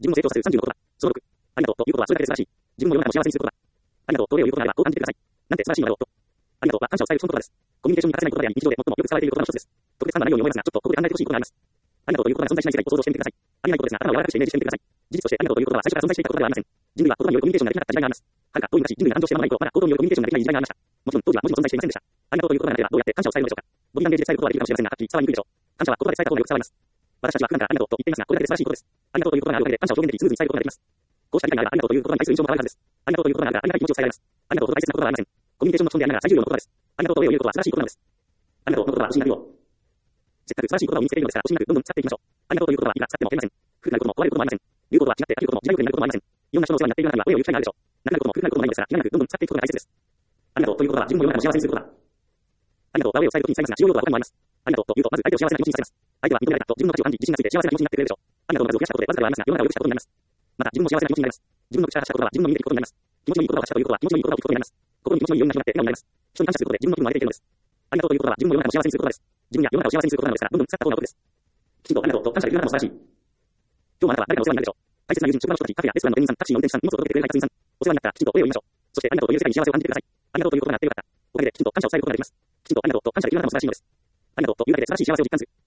自分を成長させる30のことだ。その6、ありがとうということはそれだけで素晴らしい。自分の世の中を幸せにすることだ。ありがとうと礼を言うことがあればこう感じてください。なんて素晴らしいのだろうと。ありがとうは感謝を伝えるその言葉です。コミュニケーションに欠かせない言葉であり、日常で最もよく使われている言葉の一つです。特別感がないように思いますが、ちょっとここで考えてほしいことがあります。ありがとうという言葉が存在しない世界を想像してみてください。ありがとうですが、頭を柔らかくしてイメージしてみてください。事実としてありがとうという言葉は最初から存在していたことではありません。人類は言葉によるコミュニケーションができなかった時代があります。はるか遠い昔、人類が誕生して間もない頃、まだ口頭によるコミュニケーションができない時代がありました。もちろん当時は文字も存在していませんでした。ありがとうという言葉がなければどうやって感謝を伝えるのでしょうか。ボディランゲージで伝えることはできるかもしれませんが、はっきり伝わりにくいでしょう。感謝は言葉で伝えた方がよく伝わります。私たちは普段からありがとうと言っていますが、これだけで素晴らしいことです。ありがとうという言葉があるおかげで感謝を表現でき、スムーズに伝えることができます。こうした理解があれば、ありがとうという言葉に対する印象も変わるはずです。ありがとうという言葉があれば、ありがたい気持ちを伝えられます。ありがとうと大切なことはありません。コミュニケーションの基本でありながら最重要の言葉です。ありがとうと礼を言うことは素晴らしいことなのです。ありがとうの言葉は欲しいなるよ。せっかく素晴らしい言葉を見つけているのですから、欲しいなくどんどん使っていきましょう。ありがとうという言葉はいくら使っても減りません。古くなることも壊れることもありません。言うことは違って飽きることも時代遅れになることもありません。いろんな人のお世話になっている中には、礼を言う機会があるでしょう。なくなることも古くなることもないのですから、気がなくどんどん使っていくことが大切です。ありがとうという言葉は自分の世の中を幸せにすることだ。ありがとうは礼を伝えるときに使いますが、使用用途は他にもあります。ありがとうというと、まず相手を幸せな気持ちにさせます。相手は認められたと自分の価値を感じ、自信がついて幸せな気持ちになってくれるでしょう。ありがとうまずを増やしたことでわずかではありますが、世の中を良くしたことになります。また自分も幸せな気持ちになります。自分の口から発した言葉は自分の身にできることになります。気持ちのいい言葉を発したということは気持ちのいい言葉を聞くことになります。心に気持ちのいいようになって笑顔になります。人に感謝することで自分の気分も上げていけるのです。ありがとうという言葉は自分も世の中を幸せにすることです。自分や世の中を幸せにすることなのですから、どんどん使った方がお得です。きちんとありがとうと感謝できるあなたも素晴らしい。今日もあなたは誰かのお世話になるでしょう。大切な友人、職場の人たち、カフェやレストランの店員さん、タクシーの運転手さん、荷物を届けてくれる配達員さん、お世話になったらきちんとお礼を言いましょう。そしてありがとうという世界に幸せを感じてください。ありがとうということがあってよかった。おかげできちんと感謝を伝えることができます。きちんとありがとうと感謝できるあなたも素晴らしいのです。ありがとうというだけで素晴らしい幸せを実感する。